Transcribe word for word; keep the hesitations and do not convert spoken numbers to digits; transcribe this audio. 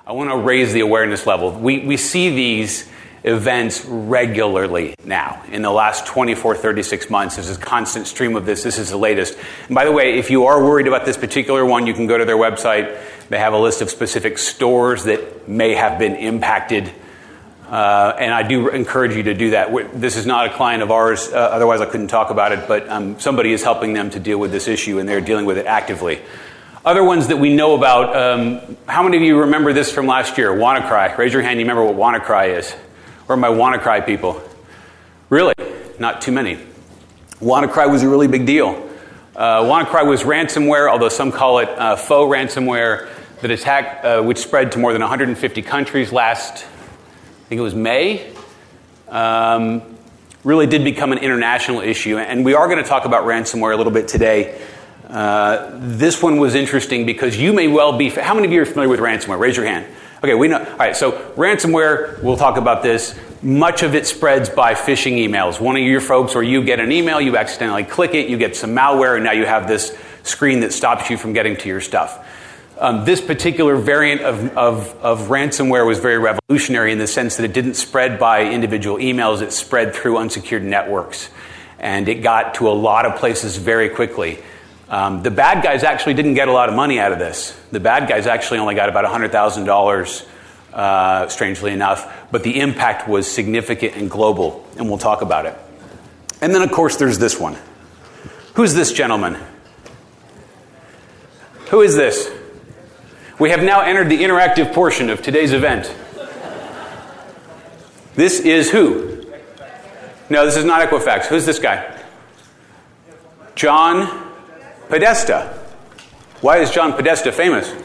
I want to raise the awareness level. We we see these events regularly now. In the last twenty-four, thirty-six months, there's a constant stream of this. This is the latest. And by the way, if you are worried about this particular one, you can go to their website. They have a list of specific stores that may have been impacted. Uh, and I do encourage you to do that. This is not a client of ours, uh, otherwise I couldn't talk about it, but um, somebody is helping them to deal with this issue, and they're dealing with it actively. Other ones that we know about, um, how many of you remember this from last year? WannaCry. Raise your hand, you remember what WannaCry is. Where are my WannaCry people? Really? Not too many. WannaCry was a really big deal. Uh, WannaCry was ransomware, although some call it uh, faux ransomware, that attacked, uh, which spread to more than one hundred fifty countries last, I think it was May. Um, really did become an international issue. And we are going to talk about ransomware a little bit today. Uh, this one was interesting because you may well be... How many of you are familiar with ransomware? Raise your hand. Okay, we know. All right, so ransomware, we'll talk about this. Much of it spreads by phishing emails. One of your folks or you get an email, you accidentally click it, you get some malware, and now you have this screen that stops you from getting to your stuff. Um, this particular variant of, of, of ransomware was very revolutionary in the sense that it didn't spread by individual emails, it spread through unsecured networks. And it got to a lot of places very quickly. Um, the bad guys actually didn't get a lot of money out of this. The bad guys actually only got about one hundred thousand dollars, uh, strangely enough, but the impact was significant and global, and we'll talk about it. And then, of course, there's this one. Who's this gentleman? Who is this? We have now entered the interactive portion of today's event. This is who? No, this is not Equifax. Who's this guy? John Podesta. Why is John Podesta famous?